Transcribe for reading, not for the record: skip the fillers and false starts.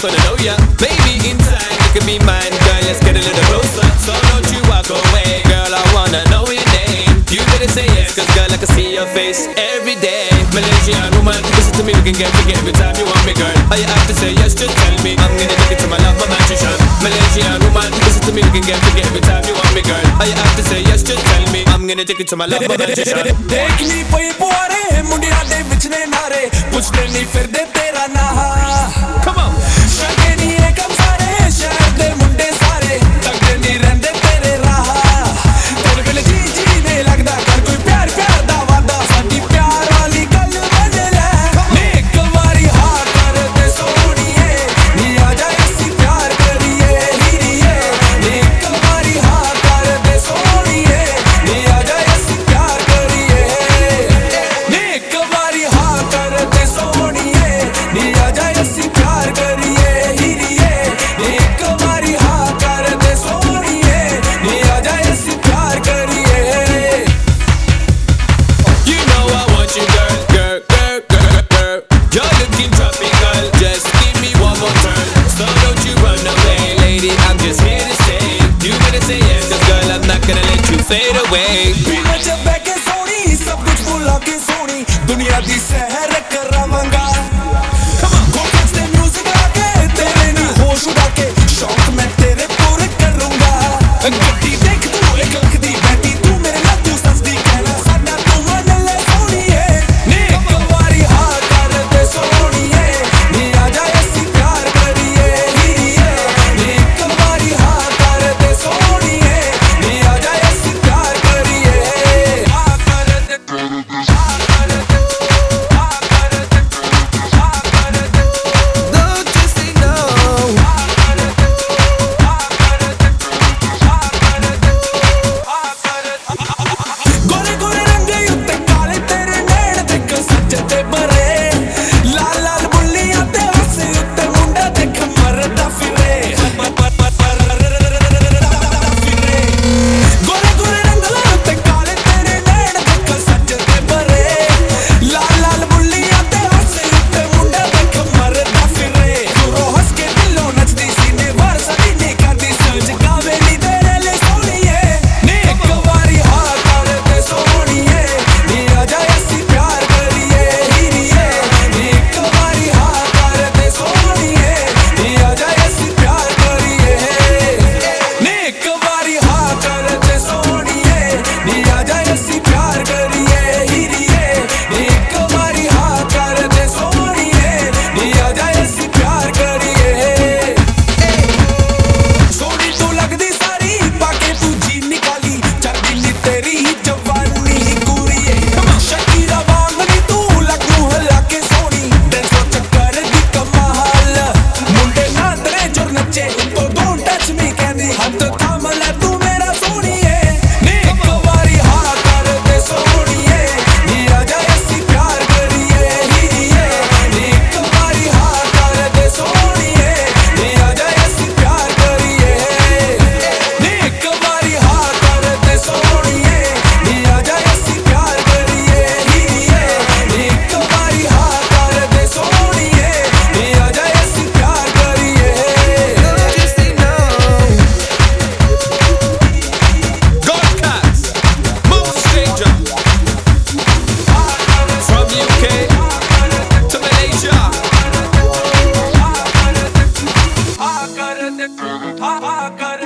wanna know ya. Maybe in time you could be mine, girl. Let's get a little closer. So don't you walk away, girl. I wanna know your name. You better say yes, cause girl, I can see your face every day. Malaysian woman, listen to me, we can get freaky every time you want me, girl. All you have to say yes, just tell me. I'm gonna take it to my love, my magician. Malaysian woman, listen to me, we can get freaky every time you want me, girl. All you have to say yes, just tell me. I'm gonna take it to my love, my magician. देख नी पई पुआरे मुंडिया दे विच ने नारे पुछदे नहीं फिरदे तेरा ना Come on. शके नी एकम सारे शहर दे मुंडे सारे तकदे नहीं रहंदे तेरे राह तेरे वेले जी जी ने लगदा कर कोई प्यार प्यार दा वादा साडी प्यार वाली गल बन ले नी एक बारी हां कर दे सोहणीए नी आ जा इसी प्यार करिए हीरिए नी एक बारी हां कर दे सोहणीए नी आ जा इसी प्यार करिए नी एक बारी हां कर दे सोहणीए नी आ जा इसी प्यार करिए हीरिए नी एक बारी हां कर दे सोहणीए नी आ जा इसी प्यार करिए You know I want you, girl, girl, girl, girl, girl. You're looking tropical, just give me one more turn. So don't you run away, lady, I'm just here to stay. You better say yes, cause girl, I'm not gonna let you fade away. बिना जब के सोनी सब कुछ भुला के सोनी दुनिया दी सैर करावांगा complex दे music आके तेरे नी होश उड़ा के शौक मैं तेरे पूरे करूंगा गड्डी देख तू एक लख दी बैठी तू मेरे नाल तू सस्ती कहना साडा तू मन ले सोनीए नी एक बारी हां कर दे सोनीए नी आ जा इसी प्यार करिए हीरिए नी एक बारी हां कर दे सोनीए नी आ जा इसी प्यार करिए हां कर दे Don't you say no. गोरे गोरे रंगे उत्ते काले तेरे नैन देख सजदे बरे लाल लाल बुल्लियां ते हंसे उत्ते मुंडा देख मरदा फिरे गोरे गोरे रंगे उत्ते काले तेरे नैन देख सजदे बरे लाल लाल बुल्लियां ते हंसे उत्ते मुंडा देख मरदा फिरे दूरों हंस के दिलों नचदी सीने वार सदी नी करदी सज गावे नी तेरे ले सोनीए नी एक बारी हां कर दे सोहणीए नी आ जा इसी प्यार करिए हीरिए नी एक बारी हां कर दे सोहणीए नी आ जा इसी प्यार करिए नी एक बारी हां कर दे सोहणीए नी आ जा इसी प्यार करिए हीरिए नी एक बारी हां कर दे सोहणीए नी आ जा इसी प्यार करिए सोनी तू लगदी सारी पाके तू जी निकाली चढ़दी नी तेरी जवानी कुड़िए शकीरा वांग नी तू लगू हला के सोनी डांस चक्कर दी कमाल मुंडे ना तेरे जोर नचे तो डोंट टच मी कहंदी हद थाम ले तू मेरा सोनीए नी एक बारी हां कर दे सोहणीए नी आ जा इसी प्यार करिए हीरिए नी एक बारी हां कर दे सोहणीए नी आ जा इसी प्यार करिए नी एक बारी हां कर दे सोहणीए नी आ जा इसी प्यार करिए हीरिए नी एक बारी हां कर दे सोहणीए नी आ जा इसी प्यार करिए Don't you say no. God Cats, Most Stranger. From UK to Malaysia. हां कर दे हां कर